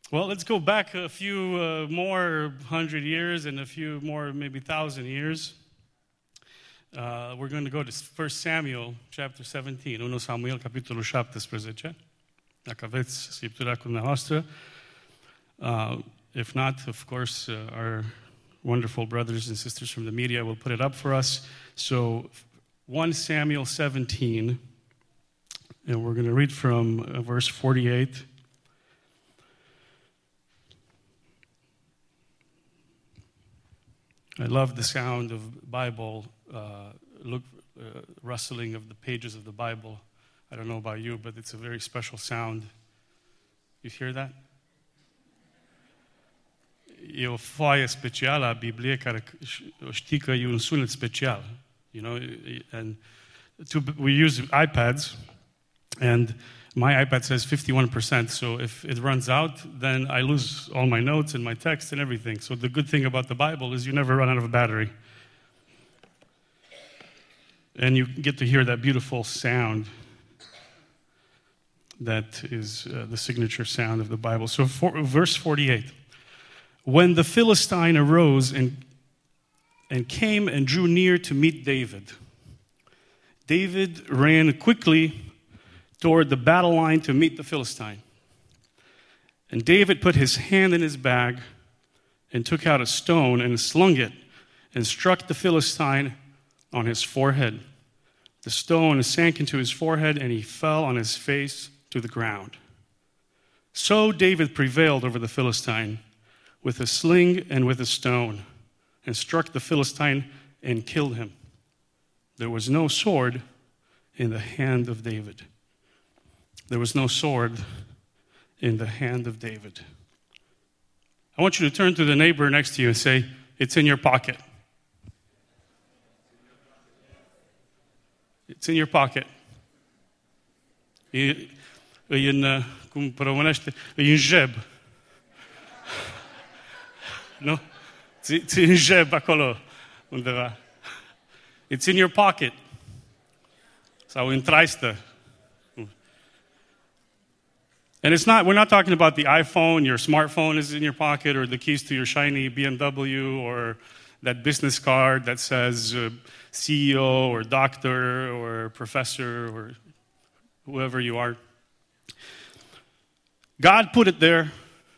Well, let's go back a few more 100 years and a few more, maybe 1,000 years. We're going to go to 1 Samuel, chapter 17. 1 Samuel, capitolul 17. Dacă aveți Scriptura cu dumneavoastră. If not, of course, our wonderful brothers and sisters from the media will put it up for us. So, 1 Samuel 17, and we're going to read from verse 48. I love the sound of Bible, rustling of the pages of the Bible. I don't know about you, but it's a very special sound. You hear that? E o foaie specială a Bibliei care știi că e un sunet special, you know, and we use iPads, and my iPad says 51%, so if it runs out, then I lose all my notes and my text and everything. So the good thing about the Bible is you never run out of battery. And you get to hear that beautiful sound that is the signature sound of the Bible. So verse 48. When the Philistine arose and came and drew near to meet David, David ran quickly toward the battle line to meet the Philistine. And David put his hand in his bag and took out a stone and slung it and struck the Philistine on his forehead. The stone sank into his forehead and he fell on his face to the ground. So David prevailed over the Philistine with a sling and with a stone, and struck the Philistine and killed him. There was no sword in the hand of David. There was no sword in the hand of David. I want you to turn to the neighbor next to you and say, it's in your pocket. It's in your pocket. E în, cum românește, e în jeb. Nu? Ți în jeb acolo undeva. It's in your pocket. Sau în traistă. And we're not talking about the iPhone, your smartphone is in your pocket, or the keys to your shiny BMW, or that business card that says CEO, or doctor, or professor, or whoever you are. God put it there.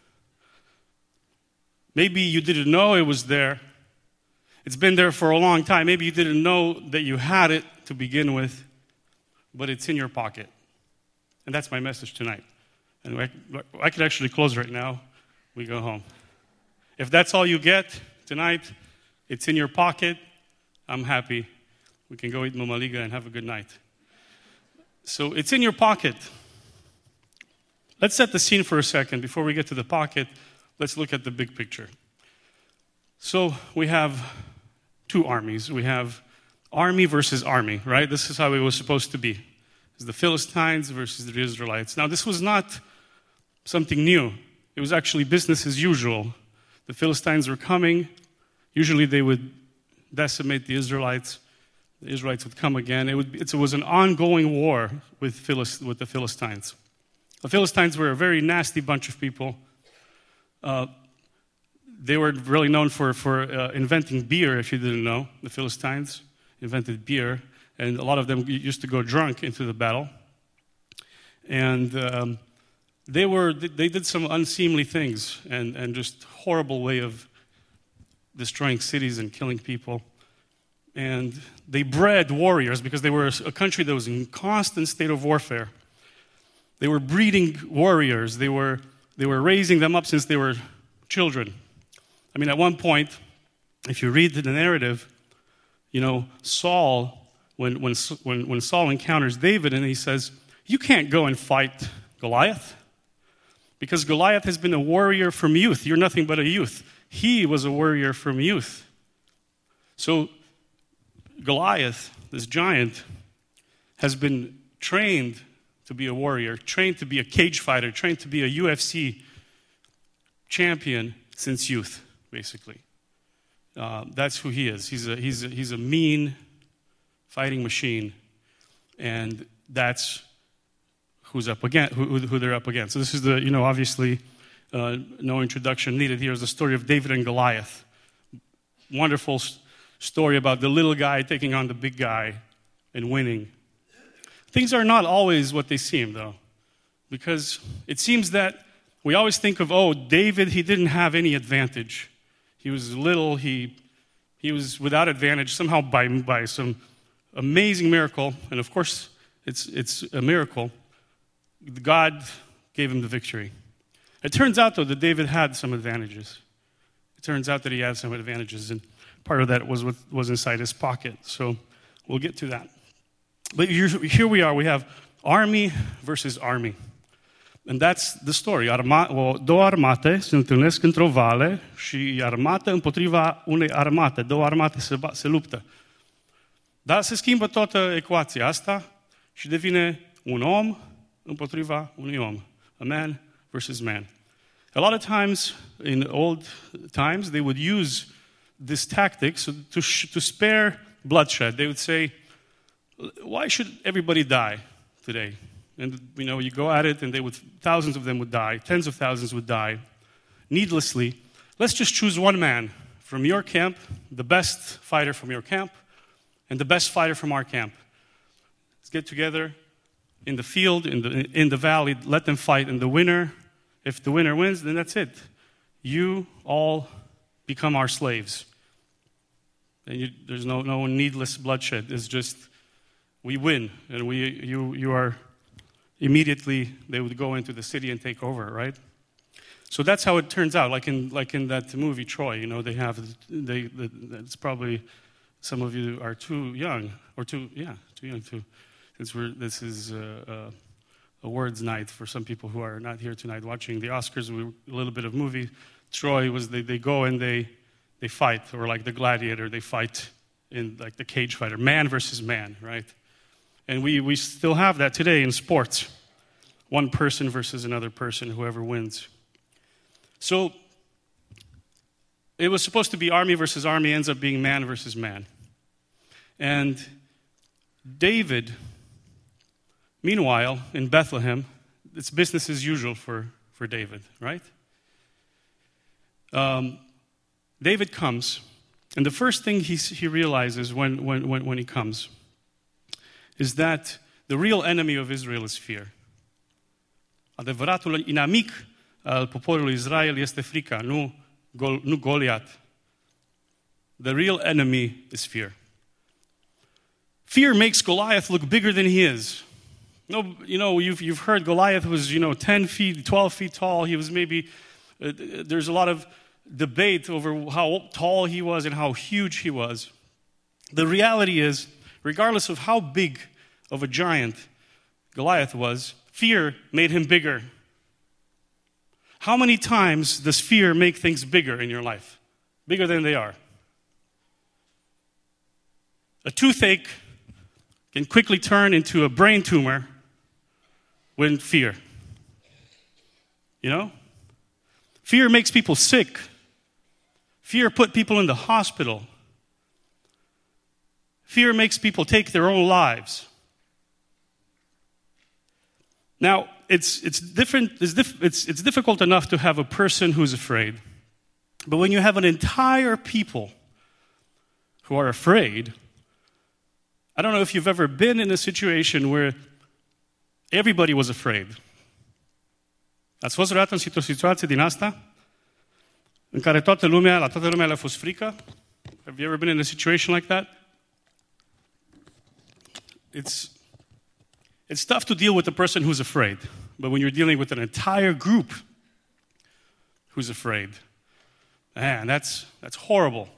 Maybe you didn't know it was there. It's been there for a long time. Maybe you didn't know that you had it to begin with, but it's in your pocket. And that's my message tonight. And I could actually close right now. We go home. If that's all you get tonight, it's in your pocket, I'm happy. We can go eat mamaliga and have a good night. So it's in your pocket. Let's set the scene for a second. Before we get to the pocket, let's look at the big picture. So we have two armies. We have army versus army, right? This is how it was supposed to be. It's the Philistines versus the Israelites. Now, this was not something new. It was actually business as usual. The Philistines were coming. Usually they would decimate the Israelites. The Israelites would come again. It was an ongoing war with the Philistines. The Philistines were a very nasty bunch of people. They were really known for inventing beer, if you didn't know. The Philistines invented beer, and a lot of them used to go drunk into the battle. And they did some unseemly things and just horrible way of destroying cities and killing people. And they bred warriors because they were a country that was in constant state of warfare. They were breeding warriors. They were raising them up since they were children. I mean, at one point, if you read the narrative, you know, Saul, when Saul encounters David and he says, you can't go and fight Goliath because Goliath has been a warrior from youth. You're nothing but a youth. He was a warrior from youth. So Goliath, this giant, has been trained to be a warrior, trained to be a cage fighter, trained to be a UFC champion since youth, basically. That's who he is. He's a mean fighting machine, and that's who's up against who they're up against. So this is obviously no introduction needed here, is the story of David and Goliath. Wonderful story about the little guy taking on the big guy and winning. Things are not always what they seem, though, because it seems that we always think of, David, he didn't have any advantage. He was little, he was without advantage somehow by some amazing miracle, and of course it's a miracle. God gave him the victory. It turns out, though, that David had some advantages. It turns out that he had some advantages, and part of that was what was inside his pocket. So we'll get to that. But here we are. We have army versus army. And that's the story. Două armate se întâlnesc într-o vale și armată împotriva unei armate. Două armate se luptă. Dar se schimbă toată ecuația asta și devine un om împotriva unui om. A man versus man. A lot of times, in old times, they would use this tactic to spare bloodshed. They would say, why should everybody die today? And, you go at it, and thousands of them would die. Tens of thousands would die needlessly. Let's just choose one man from your camp, the best fighter from your camp, and the best fighter from our camp. Let's get together in the field, in the valley, let them fight, and if the winner wins, then that's it. You all become our slaves. And there's no needless bloodshed. It's just, we win, and you are... Immediately, they would go into the city and take over, right? So that's how it turns out. Like in that movie Troy, it's probably some of you are too young, too young to. This is a words night for some people who are not here tonight watching the Oscars. A little bit of movie. Troy was they go and they fight, or like the gladiator, they fight in like the cage fighter, man versus man, right? And we still have that today in sports. One person versus another person, whoever wins. So it was supposed to be army versus army, ends up being man versus man. And David, meanwhile, in Bethlehem, it's business as usual for David, right? David comes, and the first thing he realizes when he comes is that the real enemy of Israel is fear. Adevăratul inamic al poporului Israel este frica, nu Goliat. The real enemy is fear. Fear makes Goliath look bigger than he is. No, you've heard Goliath was 10 feet, 12 feet tall. He was maybe. There's a lot of debate over how tall he was and how huge he was. The reality is, regardless of how big of a giant Goliath was, fear made him bigger. How many times does fear make things bigger in your life? Bigger than they are. A toothache can quickly turn into a brain tumor when fear. Fear makes people sick. Fear put people in the hospital. Fear makes people take their own lives. Now, it's difficult enough to have a person who's afraid. But when you have an entire people who are afraid, I don't know if you've ever been in a situation where everybody was afraid. Ați fost vreodată într-o situație din asta în care la toată lumea le-a fost frică? Have you ever been in a situation like that? It's tough to deal with a person who's afraid, but when you're dealing with an entire group who's afraid, man, that's horrible.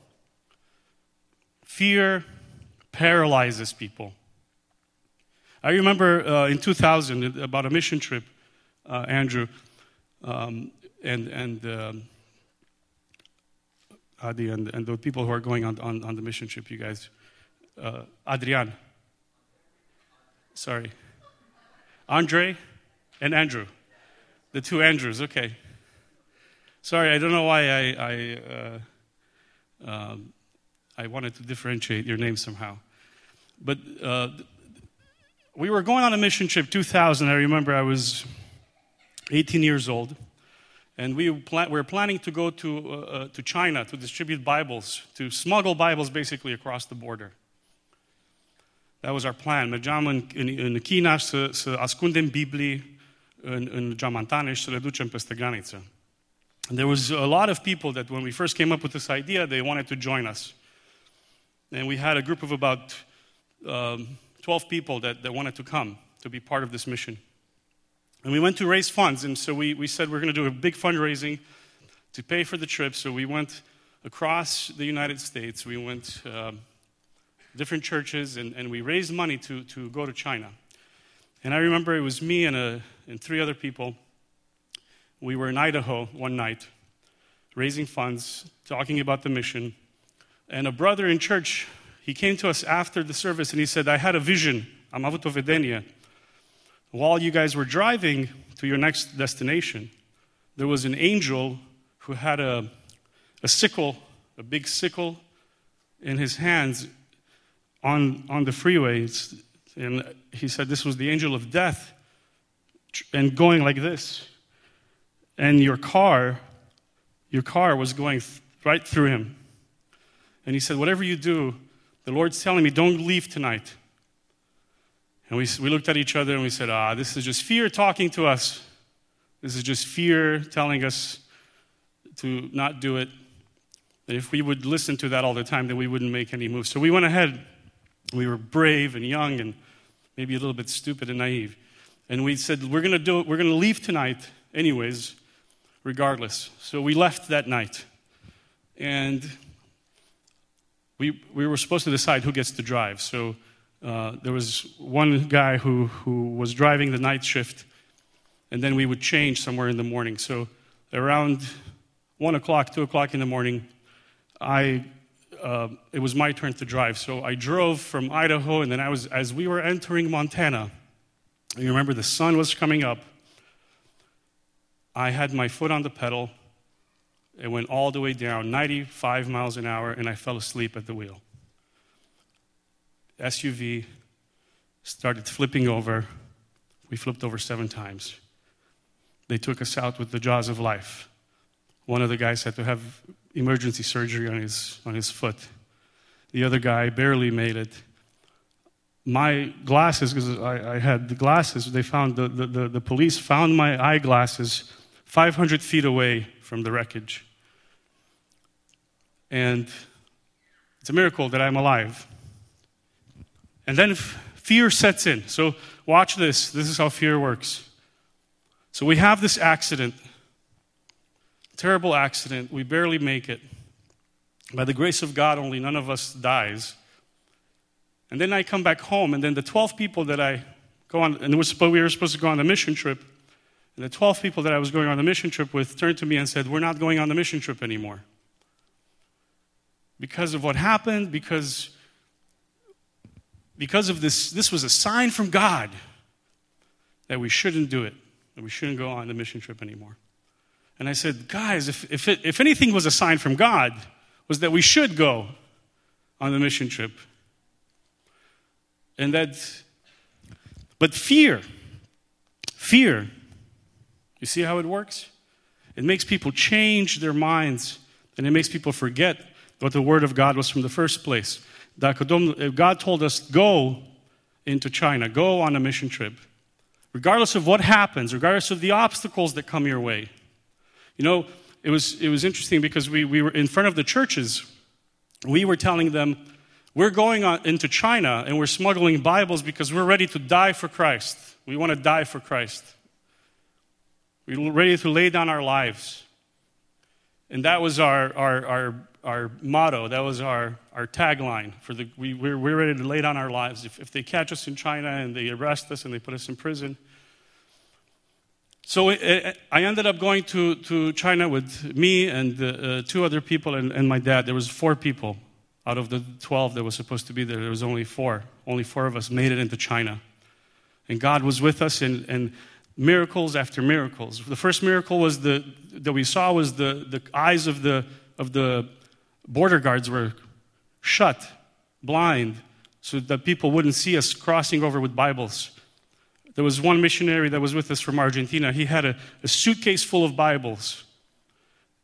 Fear paralyzes people. I remember in 2000 about a mission trip, Andrew and Adi and the people who are going on the mission trip, you guys, Adrian. Sorry. Andre and Andrew. The two Andrews, okay. Sorry, I don't know why I wanted to differentiate your names somehow. But we were going on a mission trip 2000. I remember I was 18 years old. And we were planning to go to China to distribute Bibles, to smuggle Bibles basically across the border. That was our plan. Mergeam în China să ascundem Biblii în geamantane și să le ducem peste graniță. And there was a lot of people that when we first came up with this idea, they wanted to join us. And we had a group of about 12 people that wanted to come to be part of this mission. And we went to raise funds, and so we said we're going to do a big fundraising to pay for the trip. So we went across the United States. We went different churches, and we raised money to go to China. And I remember it was me and 3 other people. We were in Idaho one night, raising funds, talking about the mission. And a brother in church, he came to us after the service, and he said, I had a vision. Am avut o vedenie. While you guys were driving to your next destination, there was an angel who had a sickle, a big sickle in his hands on the freeways. And he said this was the angel of death and going like this. And your car was going right through him. And he said, whatever you do, the Lord's telling me, don't leave tonight. And we looked at each other and we said, this is just fear talking to us. This is just fear telling us to not do it. And if we would listen to that all the time, then we wouldn't make any moves. So we went ahead. We were brave and young and maybe a little bit stupid and naive. And we said, we're going to do it. We're going to leave tonight anyways, regardless. So we left that night. And we were supposed to decide who gets to drive. So there was one guy who was driving the night shift, and then we would change somewhere in the morning. So around 1 o'clock, 2 o'clock in the morning, it was my turn to drive. So I drove from Idaho, and then as we were entering Montana, you remember the sun was coming up, I had my foot on the pedal. It went all the way down, 95 miles an hour, and I fell asleep at the wheel. SUV started flipping over. We flipped over 7 times. They took us out with the jaws of life. One of the guys had to have emergency surgery on his foot. The other guy barely made it. My glasses, because I had the glasses, they found, the police found my eyeglasses 500 feet away from the wreckage. And it's a miracle that I'm alive. And then fear sets in. So watch this. This is how fear works. So we have this accident. Terrible accident. We barely make it. By the grace of God, only none of us dies. And then I come back home, and then the 12 people that I go on, and we were supposed to go on the mission trip, and the 12 people that I was going on the mission trip with turned to me and said, we're not going on the mission trip anymore. Because of what happened, because of this was a sign from God that we shouldn't do it, that we shouldn't go on the mission trip anymore. And I said, guys, if anything was a sign from God, was that we should go on the mission trip. And but fear, you see how it works? It makes people change their minds, and it makes people forget what the word of God was from the first place. God told us, go into China, go on a mission trip. Regardless of what happens, regardless of the obstacles that come your way. You know, it was interesting because we were in front of the churches. We were telling them, we're going into China and we're smuggling Bibles because we're ready to die for Christ. We want to die for Christ. We're ready to lay down our lives. And that was our motto. That was our tagline. We're ready to lay down our lives. If they catch us in China and they arrest us and they put us in prison. So I ended up going to China with me and 2 other people and my dad. There was 4 people. Out of the 12 that was supposed to be there, there was only 4. Only 4 of us made it into China. And God was with us and miracles after miracles. The first miracle was that we saw was the eyes of the border guards were shut, blind, so that people wouldn't see us crossing over with Bibles. There was one missionary that was with us from Argentina. He had a suitcase full of Bibles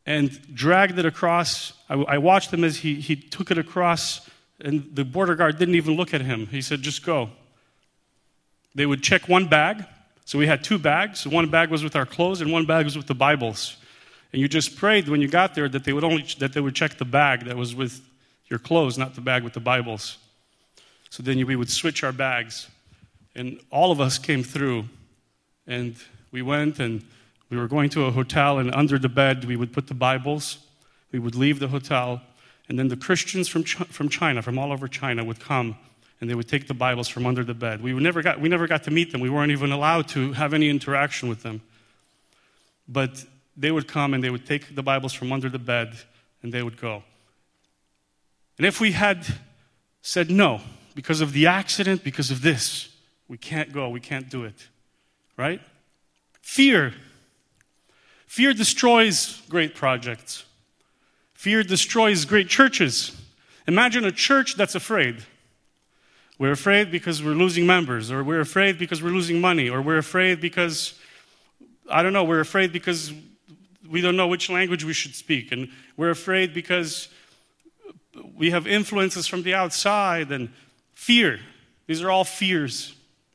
and dragged it across. I watched him as he took it across, and the border guard didn't even look at him. He said, just go. They would check one bag. So we had two bags. One bag was with our clothes, and one bag was with the Bibles. And you just prayed when you got there that they would check the bag that was with your clothes, not the bag with the Bibles. So then we would switch our bags. And all of us came through. And we went, and we were going to a hotel, and under the bed we would put the Bibles. We would leave the hotel, and then the Christians from China, from all over China, would come, and they would take the Bibles from under the bed. We never got to meet them. We weren't even allowed to have any interaction with them. But they would come, and they would take the Bibles from under the bed, and they would go. And if we had said no, because of the accident, because of this, we can't go, we can't do it, right? Fear. Fear destroys great projects. Fear destroys great churches. Imagine a church that's afraid. We're afraid because we're losing members, or we're afraid because we're losing money, or we're afraid because, we're afraid because we don't know which language we should speak, and we're afraid because we have influences from the outside, and fear. These are all fears.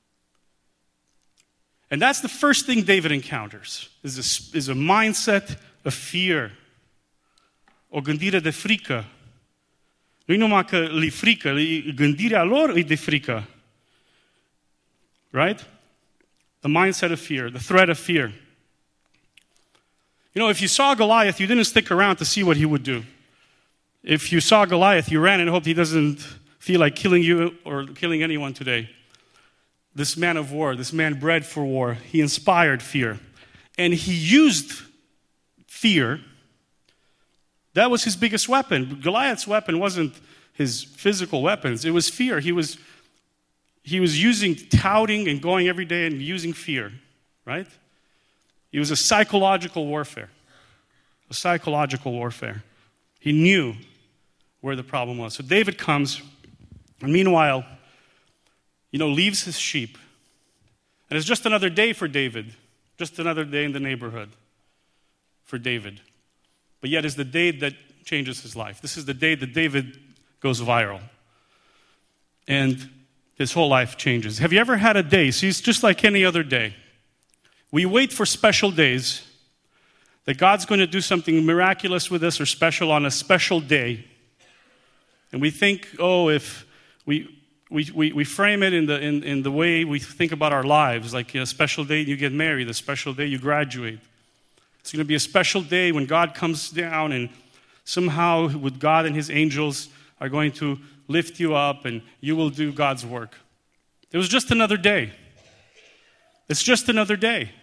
And that's the first thing David encounters, is a mindset of fear. O gândire de frică. Nu-i numai că li frică, gândirea lor e de frică. Right? The mindset of fear, the threat of fear. If you saw Goliath, you didn't stick around to see what he would do. If you saw Goliath, you ran and hoped he doesn't feel like killing you or killing anyone today. This man of war, this man bred for war, he inspired fear. And he used fear. That was his biggest weapon. Goliath's weapon wasn't his physical weapons. It was fear. He was using touting and going every day and using fear, right? It was a psychological warfare. A psychological warfare. He knew where the problem was. So David comes, and meanwhile, leaves his sheep. And it's just another day for David. Just another day in the neighborhood for David. But yet is the day that changes his life. This is the day that David goes viral. And his whole life changes. Have you ever had a day? See, it's just like any other day. We wait for special days that God's going to do something miraculous with us or special on a special day. And we think, if we frame it in the way we think about our lives, like a special day you get married, a special day you graduate. It's going to be a special day when God comes down and somehow with God and his angels are going to lift you up and you will do God's work. It was just another day. It's just another day.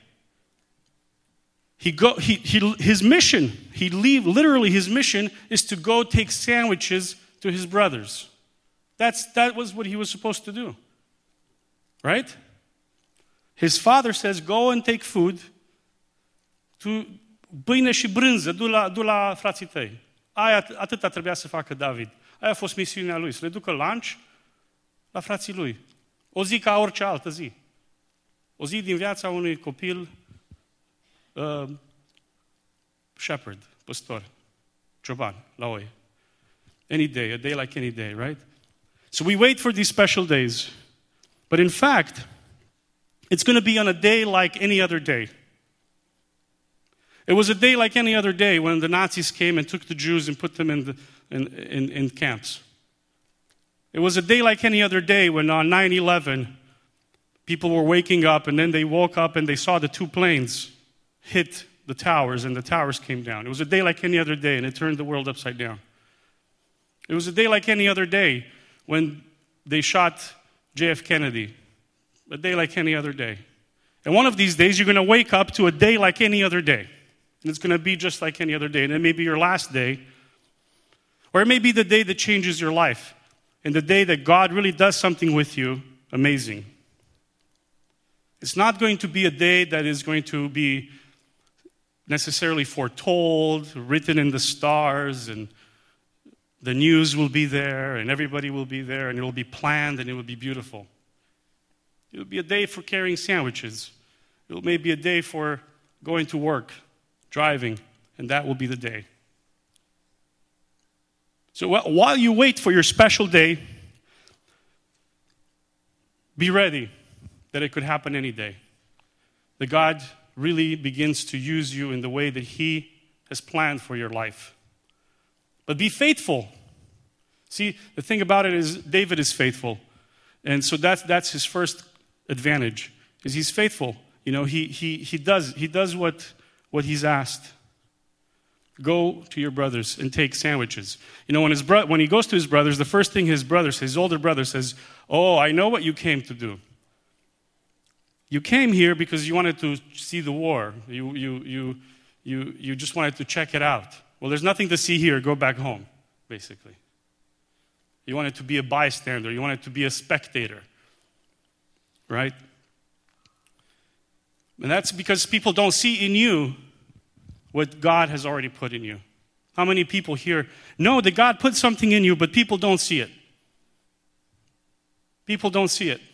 His mission is to go take sandwiches to his brothers. That was what he was supposed to do. Right? His father says, go and take food. Tu pâine și brânză, du la frații tăi. Atâta trebuia să facă David. Aia a fost misiunea lui, să le ducă lunch la frații lui. O zi ca orice altă zi. O zi din viața unui copil shepherd, păstor, cioban, la oi. Any day, a day like any day, right? So we wait for these special days. But in fact, it's going to be on a day like any other day. It was a day like any other day when the Nazis came and took the Jews and put them in camps. It was a day like any other day when on 9/11, people were waking up and then they woke up and they saw the two planes hit the towers and the towers came down. It was a day like any other day and it turned the world upside down. It was a day like any other day when they shot J.F. Kennedy. A day like any other day. And one of these days you're going to wake up to a day like any other day. And it's going to be just like any other day. And it may be your last day. Or it may be the day that changes your life. And the day that God really does something with you amazing. It's not going to be a day that is going to be necessarily foretold, written in the stars, and the news will be there, and everybody will be there, and it will be planned, and it will be beautiful. It will be a day for carrying sandwiches. It may be a day for going to work, driving, and that will be the day. So while you wait for your special day, be ready that it could happen any day. That God really begins to use you in the way that He has planned for your life. But be faithful. See, the thing about it is David is faithful. And so that's his first advantage, is he's faithful. You know, he does what he's asked. Go to your brothers and take sandwiches. You know, when he goes to his brothers, the first thing his older brother says, "Oh, I know what you came to do. You came here because you wanted to see the war. You just wanted to check it out. Well, there's nothing to see here. Go back home," basically. You wanted to be a bystander. You wanted to be a spectator, right? And that's because people don't see in you what God has already put in you. How many people here know that God put something in you, but people don't see it? People don't see it.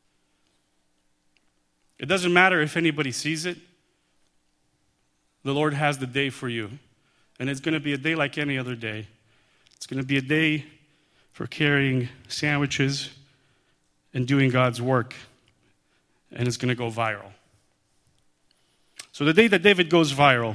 It doesn't matter if anybody sees it. The Lord has the day for you. And it's going to be a day like any other day. It's going to be a day for carrying sandwiches and doing God's work. And it's going to go viral. So the day that David goes viral,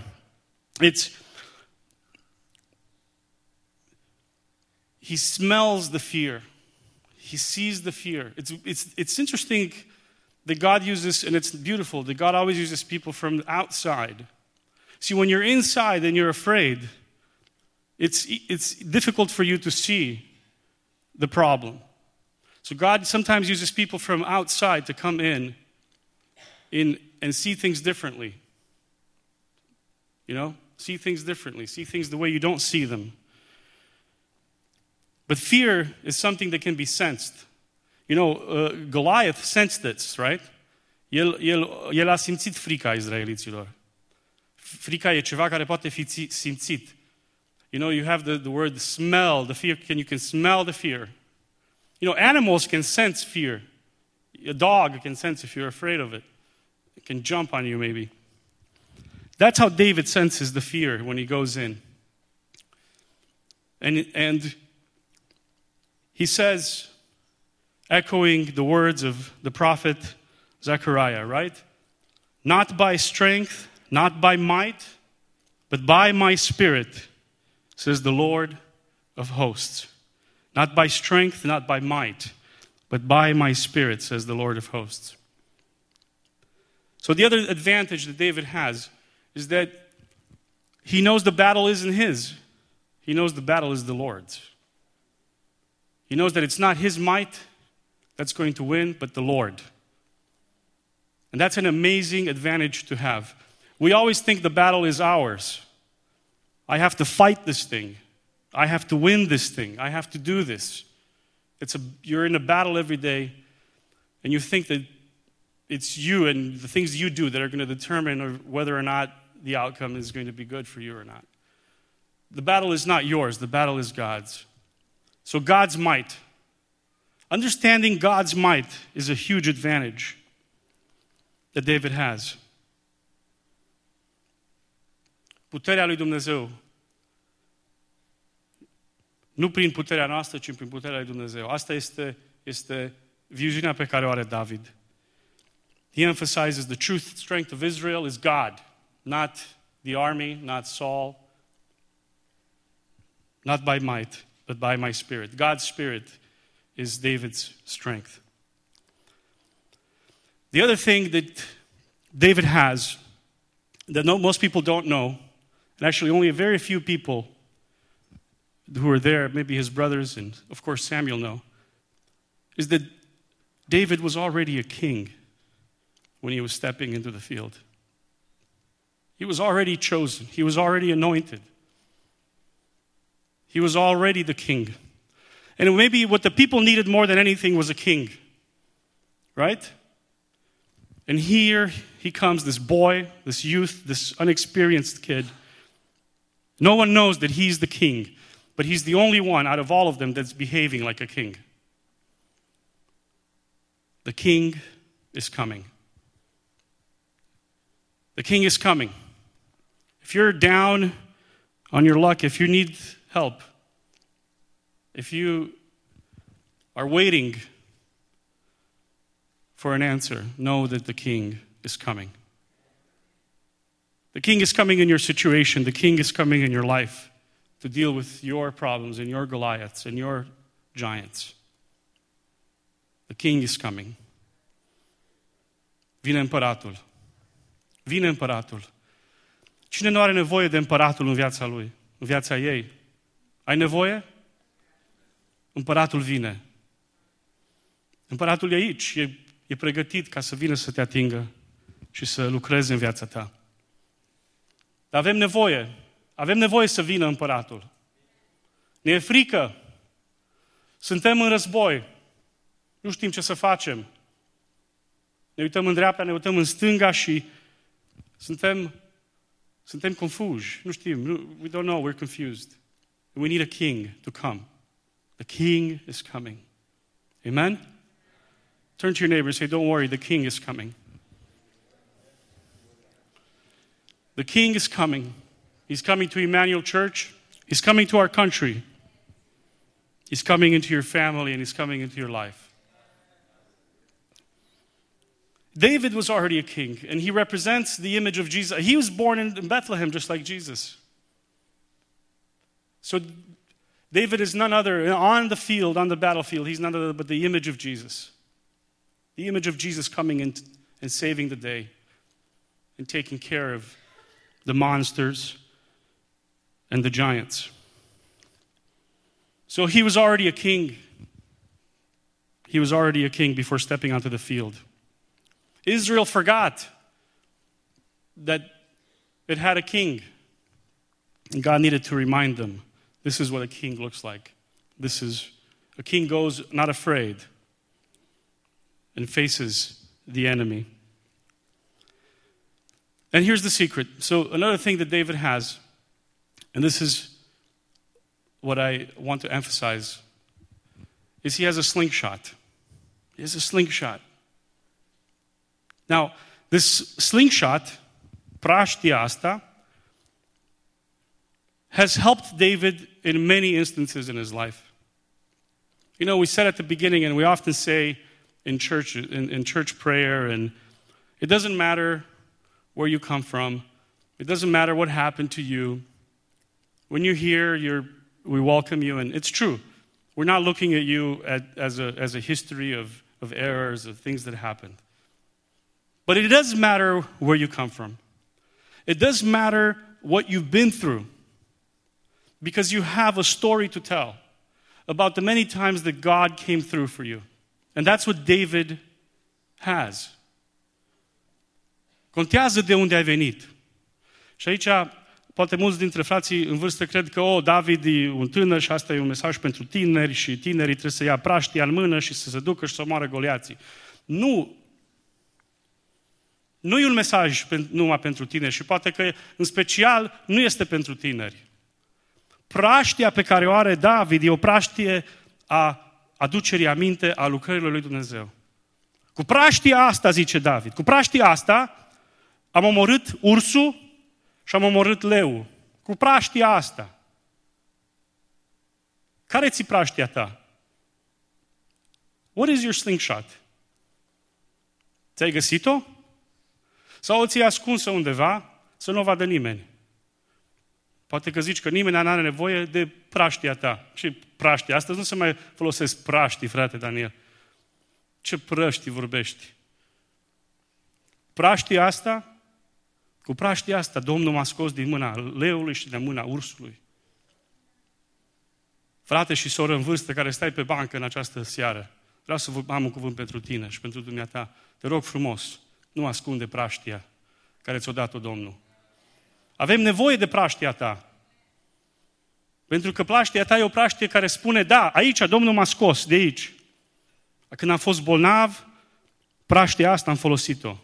he smells the fear. He sees the fear. It's interesting that God uses, and it's beautiful, that God always uses people from outside. See, when you're inside and you're afraid, it's difficult for you to see the problem. So God sometimes uses people from outside to come in and see things differently. You know? See things differently. See things the way you don't see them. But fear is something that can be sensed. You know, Goliath sensed this, right? El a simțit frica izraeliților. Frica e ceva care poate fi simțit. You know, you have the word smell, the fear, you can smell the fear. You know, animals can sense fear. A dog can sense if you're afraid of it. It can jump on you maybe. That's how David senses the fear when he goes in. And he says, echoing the words of the prophet Zechariah, right? Not by strength, not by might, but by my spirit, says the Lord of hosts. Not by strength, not by might, but by my spirit, says the Lord of hosts. So the other advantage that David has is that he knows the battle isn't his. He knows the battle is the Lord's. He knows that it's not his might that's going to win, but the Lord. And that's an amazing advantage to have. We always think the battle is ours. I have to fight this thing. I have to win this thing. I have to do this. You're in a battle every day, and you think that it's you and the things you do that are going to determine whether or not the outcome is going to be good for you or not. The battle is not yours. The battle is God's. So God's might. Understanding God's might is a huge advantage that David has. Puterea lui Dumnezeu. Nu prin puterea noastră, ci prin puterea lui Dumnezeu. Asta este viziunea pe care o are David. He emphasizes the truth, strength of Israel is God, not the army, not Saul, not by might, but by my spirit. God's spirit is David's strength. The other thing that David has that most people don't know, and actually only a very few people who are there, maybe his brothers and of course Samuel know, is that David was already a king when he was stepping into the field. He was already chosen. He was already anointed. He was already the king. And maybe what the people needed more than anything was a king. Right? And here he comes, this boy, this youth, this unexperienced kid. No one knows that he's the king, but he's the only one out of all of them that's behaving like a king. The king is coming. The king is coming. If you're down on your luck, if you need help, if you are waiting for an answer, know that the King is coming. The King is coming in your situation. The King is coming in your life to deal with your problems and your Goliaths and your giants. The King is coming. Vine împăratul. Vine împăratul. Cine nu are nevoie de împăratul în viața lui, în viața ei? Ai nevoie? Împăratul vine. Împăratul e aici, e pregătit ca să vină să te atingă și să lucreze în viața ta. Dar avem nevoie să vină împăratul. Ne e frică. Suntem în război. Nu știm ce să facem. Ne uităm în dreapta, ne uităm în stânga și suntem confuși. Nu știm. We don't know. We're confused. We need a king to come. The king is coming. Amen? Turn to your neighbor and say, don't worry, the king is coming. The king is coming. He's coming to Emmanuel Church. He's coming to our country. He's coming into your family and he's coming into your life. David was already a king, and he represents the image of Jesus. He was born in Bethlehem just like Jesus. So David is none other, on the field, on the battlefield, he's none other but the image of Jesus. The image of Jesus coming in and saving the day and taking care of the monsters and the giants. So he was already a king. He was already a king before stepping onto the field. Israel forgot that it had a king. And God needed to remind them, this is what a king looks like. A king goes not afraid and faces the enemy. And here's the secret. So another thing that David has, and this is what I want to emphasize, is he has a slingshot. He has a slingshot. Now, this slingshot, praștia asta, has helped David in many instances in his life. You know, we said at the beginning, and we often say in church prayer, and it doesn't matter where you come from. It doesn't matter what happened to you. When you're here, we welcome you, and it's true. We're not looking at you as a history of errors, of things that happened. But it does matter where you come from. It does matter what you've been through. Because you have a story to tell about the many times that God came through for you. And that's what David has. Contează de unde ai venit. Și aici, poate mulți dintre frații în vârstă cred că, David e un tânăr și asta e un mesaj pentru tineri și tinerii trebuie să ia praștia în mână și să se ducă și să omoară goliații. Nu e un mesaj numai pentru tineri și poate că în special nu este pentru tineri. Praștia pe care o are David e o praștie a aducerii aminte a lucrărilor lui Dumnezeu. Cu praștia asta, zice David, cu praștia asta am omorât ursul și am omorât leul. Cu praștia asta. Care ți praștia ta? What is your slingshot? Ți-ai găsit-o? Sau o ți-ai ascunsă undeva să nu o vadă nimeni? Poate că zici că nimeni nu are nevoie de praștia ta. Și praștia? Astăzi nu se mai folosesc praștii, frate Daniel. Ce prăștii vorbești? Praștia asta, cu praștia asta, Domnul m-a scos din mâna leului și din mâna ursului. Frate și soră în vârstă care stai pe bancă în această seară, vreau să am un cuvânt pentru tine și pentru dumneata. Te rog frumos, nu ascunde praștia care ți-o dat-o Domnul. Avem nevoie de praștia ta. Pentru că praștia ta e o praștie care spune, da, aici Domnul m-a scos, de aici. Când am fost bolnav, praștia asta am folosit-o.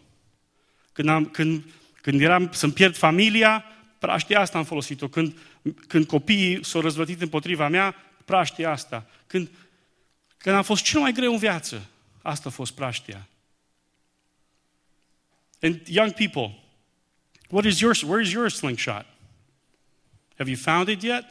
Când eram să-mi pierd familia, praștia asta am folosit-o. Când copiii s-au răzvătit împotriva mea, praștia asta. Când am fost cel mai greu în viață, asta a fost praștia. And young people, where is your slingshot? Have you found it yet?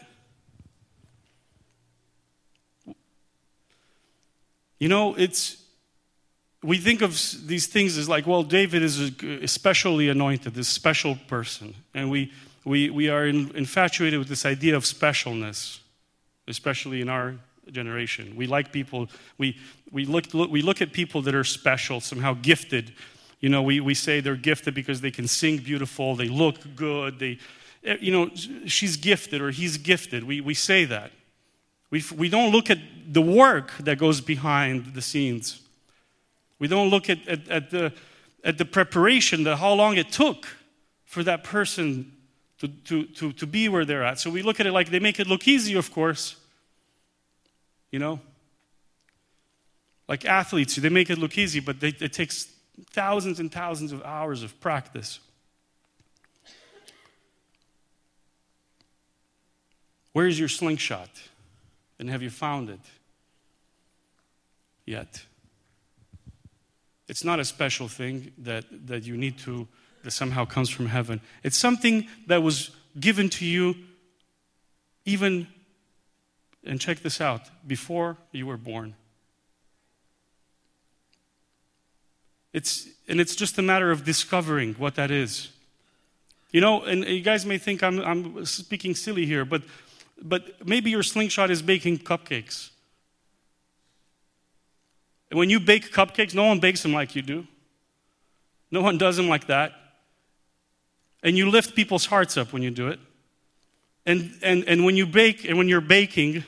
You know, we think of these things as like, well, David is especially anointed, this special person. And we are infatuated with this idea of specialness, especially in our generation. We like people, we look at people that are special, somehow gifted. You know, we say they're gifted because they can sing beautiful, they look good, she's gifted or he's gifted. We say that. We don't look at the work that goes behind the scenes. We don't look at the preparation, how long it took for that person to be where they're at. So we look at it like they make it look easy, of course. You know? Like athletes, they make it look easy, but it takes thousands and thousands of hours of practice. Where's your slingshot? And have you found it yet? It's not a special thing that you need to, that somehow comes from heaven. It's something that was given to you even, and check this out, before you were born. It's just a matter of discovering what that is. You know, and you guys may think I'm speaking silly here, but maybe your slingshot is baking cupcakes. And when you bake cupcakes, no one bakes them like you do. No one does them like that. And you lift people's hearts up when you do it. And when you bake, and when you're baking,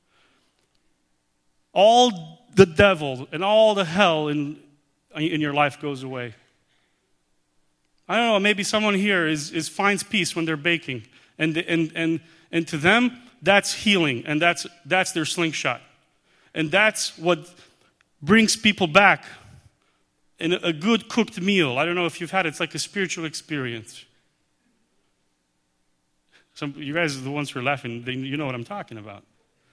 all the devil and all the hell in your life goes away. I don't know, maybe someone here finds peace when they're baking. And to them, that's healing, and that's their slingshot. And that's what brings people back in a good cooked meal. I don't know if you've had it. It's like a spiritual experience. You guys are the ones who are laughing. You know what I'm talking about.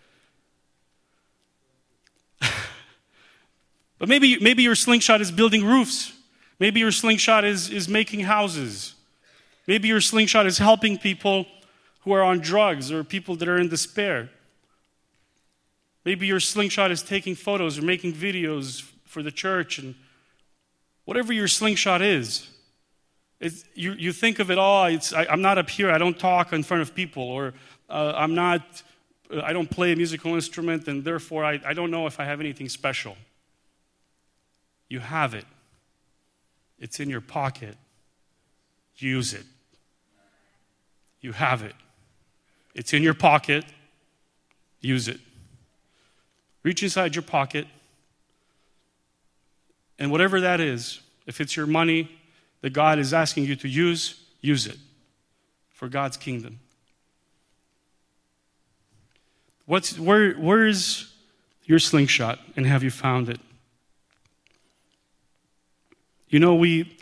But maybe your slingshot is building roofs. Maybe your slingshot is making houses. Maybe your slingshot is helping people who are on drugs or people that are in despair. Maybe your slingshot is taking photos or making videos for the church. And whatever your slingshot is, you think of it all. I'm not up here. I don't talk in front of people. Or I don't play a musical instrument, and therefore I don't know if I have anything special. You have it. It's in your pocket. Use it. You have it. It's in your pocket. Use it. Reach inside your pocket, and whatever that is, if it's your money that God is asking you to use it for God's kingdom. Where is your slingshot, and have you found it? You know, we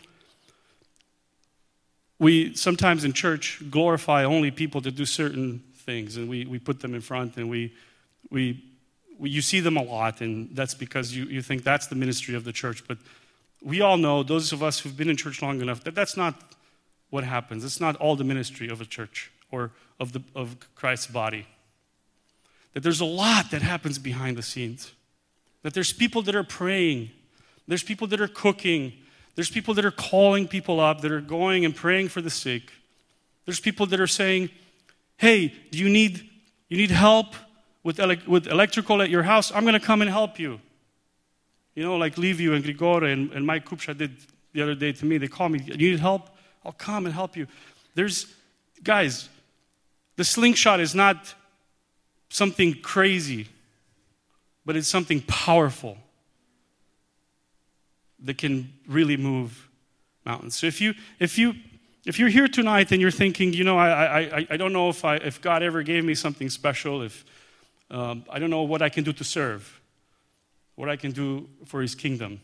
sometimes in church glorify only people that do certain things, and we put them in front, and you see them a lot, and that's because you think that's the ministry of the church. But we all know, those of us who've been in church long enough, that's not what happens. It's not all the ministry of a church or of Christ's body. That there's a lot that happens behind the scenes. That there's people that are praying. There's people that are cooking. There's people that are calling people up, that are going and praying for the sick. There's people that are saying, hey, do you need help with electrical at your house? I'm going to come and help you. You know, like Liviu and Grigore and Mike Kupcha did the other day to me. They called me, you need help? I'll come and help you. Guys, the slingshot is not something crazy, but it's something powerful that can really move mountains. So if you're here tonight and you're thinking, you know, I don't know if God ever gave me something special, I don't know what I can do to serve, what I can do for His kingdom.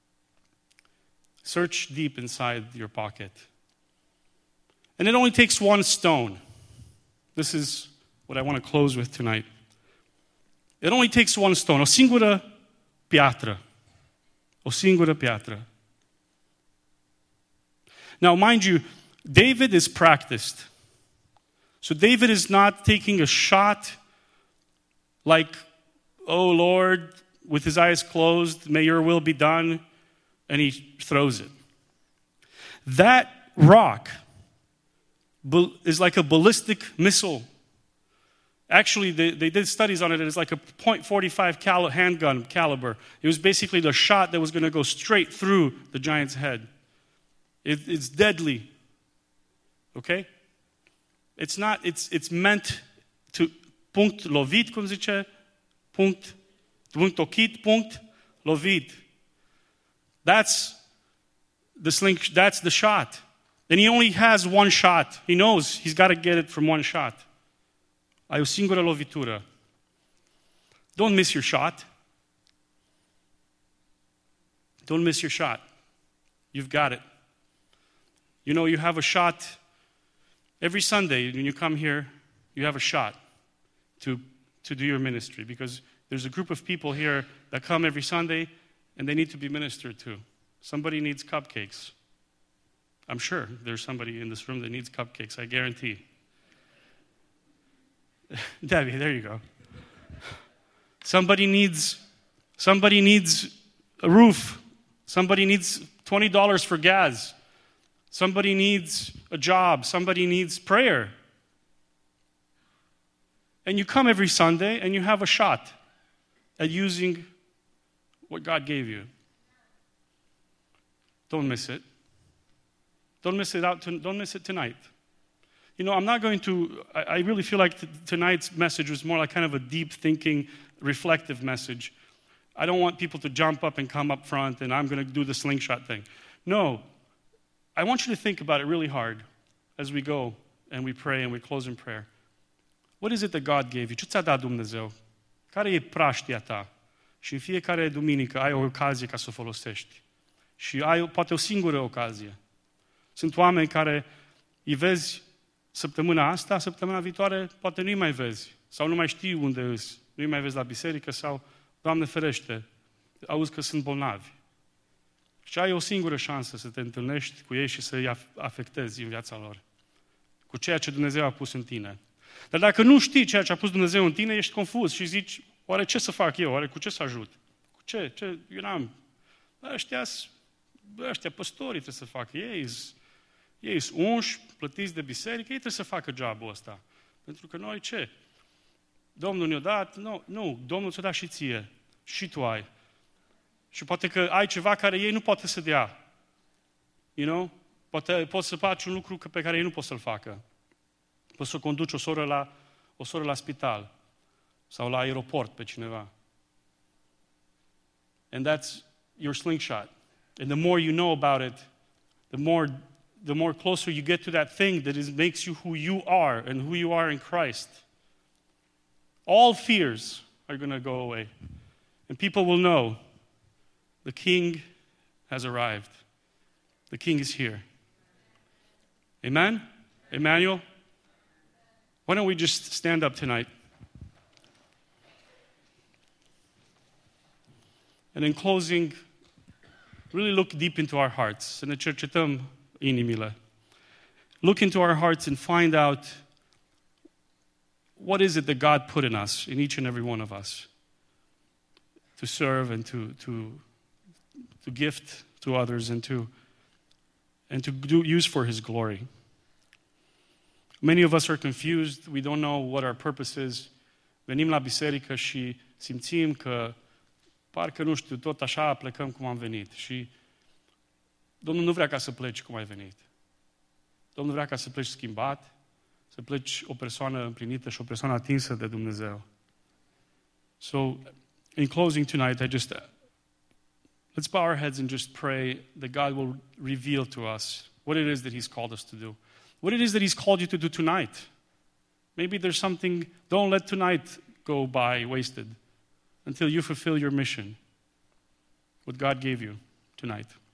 Search deep inside your pocket. And it only takes one stone. This is what I want to close with tonight. It only takes one stone. O singura piatra. O singura piatra. Now, mind you, David is practiced. So David is not taking a shot like, oh Lord, with his eyes closed, may your will be done, and he throws it. That rock is like a ballistic missile. Actually, they did studies on it. It's like a .45 handgun caliber. It was basically the shot that was going to go straight through the giant's head. It's deadly. Okay? It's not. It's meant to punct lovit, cum zice, punct ochit, punct lovit. That's the shot. And he only has one shot. He knows he's got to get it from one shot. Ai o singură lovitură. Don't miss your shot. Don't miss your shot. You've got it. You know, you have a shot every Sunday when you come here, you have a shot to do your ministry, because there's a group of people here that come every Sunday and they need to be ministered to. Somebody needs cupcakes. I'm sure there's somebody in this room that needs cupcakes, I guarantee. Debbie, there you go. Somebody needs a roof. Somebody needs $20 for gas. Somebody needs a job. Somebody needs prayer. And you come every Sunday and you have a shot at using what God gave you. Don't miss it. Don't miss it out. Don't miss it tonight. You know, I'm not going to, I really feel like tonight's message was more like kind of a deep thinking, reflective message. I don't want people to jump up and come up front and I'm going to do the slingshot thing. No, I want you to think about it really hard as we go and we pray and we close in prayer. What is it that God gave you? Ce ți-a dat Dumnezeu? Care e praștia ta? Și în fiecare duminică ai o ocazie ca să o folosești. Și ai poate o singură ocazie. Sunt oameni care îi vezi săptămâna asta, săptămâna viitoare poate nu-i mai vezi. Sau nu mai știi unde îs. Nu-i mai vezi la biserică sau, Doamne ferește, auzi că sunt bolnavi. Și ai o singură șansă să te întâlnești cu ei și să-i afectezi în viața lor. Cu ceea ce Dumnezeu a pus în tine. Dar dacă nu știi ceea ce a pus Dumnezeu în tine, ești confuz și zici, oare ce să fac eu? Oare cu ce să ajut? Cu ce? Eu n-am. Ăștia păstorii trebuie să facă. Ei sunt unși, plătiți de biserică, ei trebuie să facă jobul ăsta. Pentru că noi ce? Domnul ne-a dat? Nu, Domnul ți-a dat și ție. Și tu ai. Și poate că ai ceva care ei nu poate să dea. You know? Poți să faci un lucru pe care ei nu pot să-l facă. Poți să conduci o soră la spital sau la aeroport pe cineva. And that's your slingshot. And the more you know about it, the more closer you get to that thing that makes you who you are and who you are in Christ. All fears are going to go away. And people will know the King has arrived. The King is here. Amen? Emmanuel? Why don't we just stand up tonight? And in closing, really look deep into our hearts. Să ne cercetăm inimile. Look into our hearts and find out what is it that God put in us, in each and every one of us, to serve and to gift to others and to use for His glory. Many of us are confused. We don't know what our purpose is. Venim la biserică și simțim că parcă, nu știu, tot așa plecăm cum am venit. Și Domnul nu vrea ca să pleci cum ai venit. Domnul vrea ca să pleci schimbat, să pleci o persoană împlinită și o persoană atinsă de Dumnezeu. So, in closing tonight, let's bow our heads and just pray that God will reveal to us what it is that He's called us to do. What it is that He's called you to do tonight. Maybe there's something, don't let tonight go by wasted until you fulfill your mission, what God gave you tonight.